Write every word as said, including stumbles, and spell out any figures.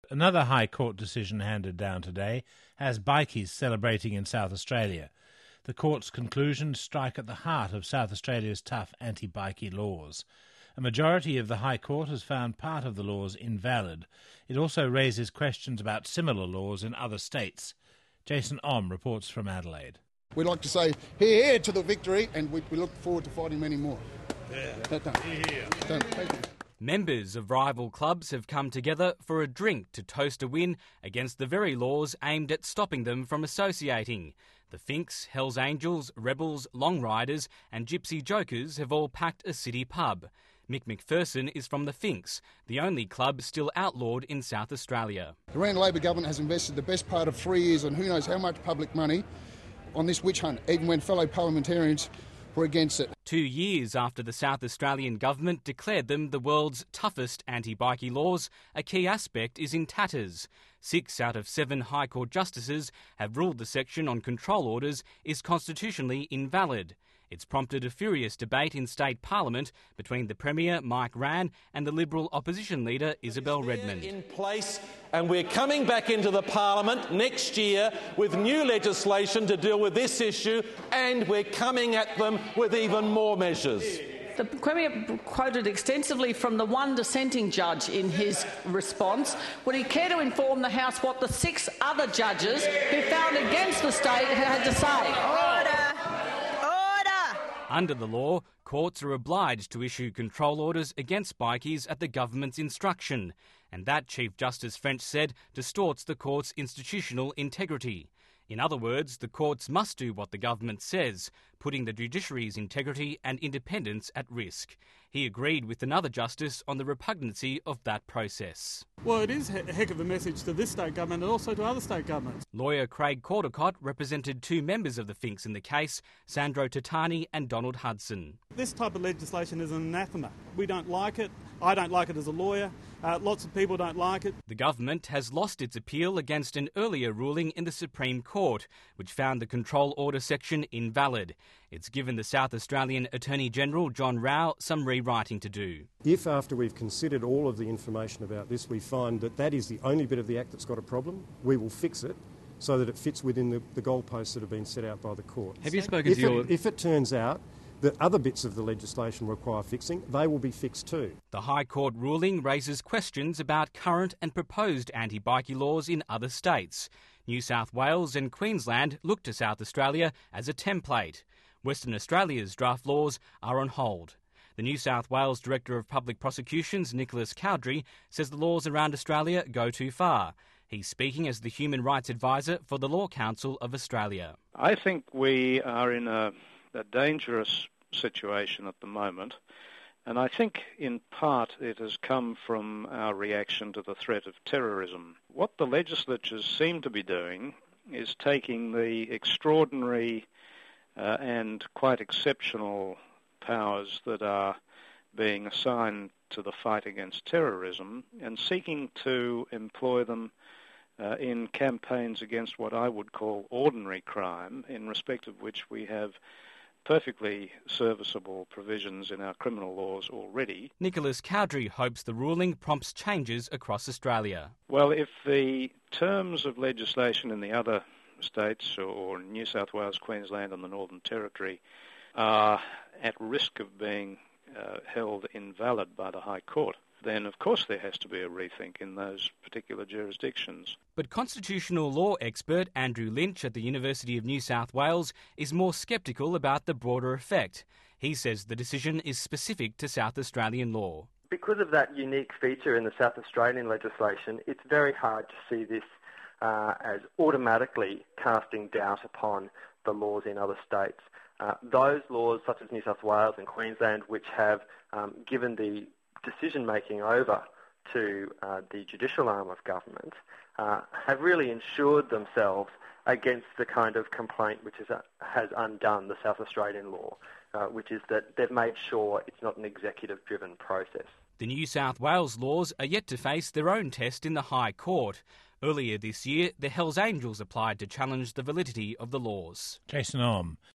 Another High Court decision handed down today has bikies celebrating in South Australia. The court's conclusions strike at the heart of South Australia's tough anti-bikie laws. A majority of the High Court has found part of the laws invalid. It also raises questions about similar laws in other states. Jason Om reports from Adelaide. We'd like to say here, here to the victory, and we, we look forward to fighting many more. Yeah. That done. Yeah. Done. Thank you. Members of rival clubs have come together for a drink to toast a win against the very laws aimed at stopping them from associating. The Finks, Hells Angels, Rebels, Long Riders and Gypsy Jokers have all packed a city pub. Mick McPherson is from the Finks, the only club still outlawed in South Australia. The Rand Labor government has invested the best part of three years and who knows how much public money on this witch hunt, even when fellow parliamentarians were against it. Two years after the South Australian government declared them the world's toughest anti-bikie laws, a key aspect is in tatters. Six out of seven High Court justices have ruled the section on control orders is constitutionally invalid. It's prompted a furious debate in state parliament between the Premier, Mike Rann, and the Liberal opposition leader, Isabel Redmond. In place, and we're coming back into the parliament next year with new legislation to deal with this issue, and we're coming at them with even more measures. The Premier quoted extensively from the one dissenting judge in his response. Would he care to inform the House what the six other judges who found against the state had to say? Order! Under the law, courts are obliged to issue control orders against bikies at the government's instruction, and that, Chief Justice French said, distorts the court's institutional integrity. In other words, the courts must do what the government says, putting the judiciary's integrity and independence at risk. He agreed with another justice on the repugnancy of that process. Well, it is a heck of a message to this state government and also to other state governments. Lawyer Craig Caldecott represented two members of the Finks in the case, Sandro Tatani and Donald Hudson. This type of legislation is an anathema. We don't like it. I don't like it as a lawyer. Uh, lots of people don't like it. The government has lost its appeal against an earlier ruling in the Supreme Court, which found the control order section invalid. It's given the South Australian Attorney-General, John Rao, some rewriting to do. If after we've considered all of the information about this, we find that that is the only bit of the Act that's got a problem, we will fix it so that it fits within the, the goalposts that have been set out by the court. Have you spoken if to your... It, if it turns out that other bits of the legislation require fixing, they will be fixed too. The High Court ruling raises questions about current and proposed anti-bikie laws in other states. New South Wales and Queensland look to South Australia as a template. Western Australia's draft laws are on hold. The New South Wales Director of Public Prosecutions, Nicholas Cowdery, says the laws around Australia go too far. He's speaking as the Human Rights Advisor for the Law Council of Australia. I think we are in a, a dangerous situation at the moment, and I think in part it has come from our reaction to the threat of terrorism. What the legislatures seem to be doing is taking the extraordinary uh, and quite exceptional powers that are being assigned to the fight against terrorism and seeking to employ them uh, in campaigns against what I would call ordinary crime, in respect of which we have perfectly serviceable provisions in our criminal laws already. Nicholas Cowdery hopes the ruling prompts changes across Australia. Well, if the terms of legislation in the other states, or New South Wales, Queensland and the Northern Territory, are at risk of being uh, held invalid by the High Court, then of course there has to be a rethink in those particular jurisdictions. But constitutional law expert Andrew Lynch at the University of New South Wales is more sceptical about the broader effect. He says the decision is specific to South Australian law. Because of that unique feature in the South Australian legislation, it's very hard to see this uh, as automatically casting doubt upon the laws in other states. Uh, those laws, such as New South Wales and Queensland, which have um, given the decision-making over to uh, the judicial arm of government, uh, have really ensured themselves against the kind of complaint which is, uh, has undone the South Australian law, uh, which is that they've made sure it's not an executive-driven process. The New South Wales laws are yet to face their own test in the High Court. Earlier this year, the Hells Angels applied to challenge the validity of the laws. Jason Om.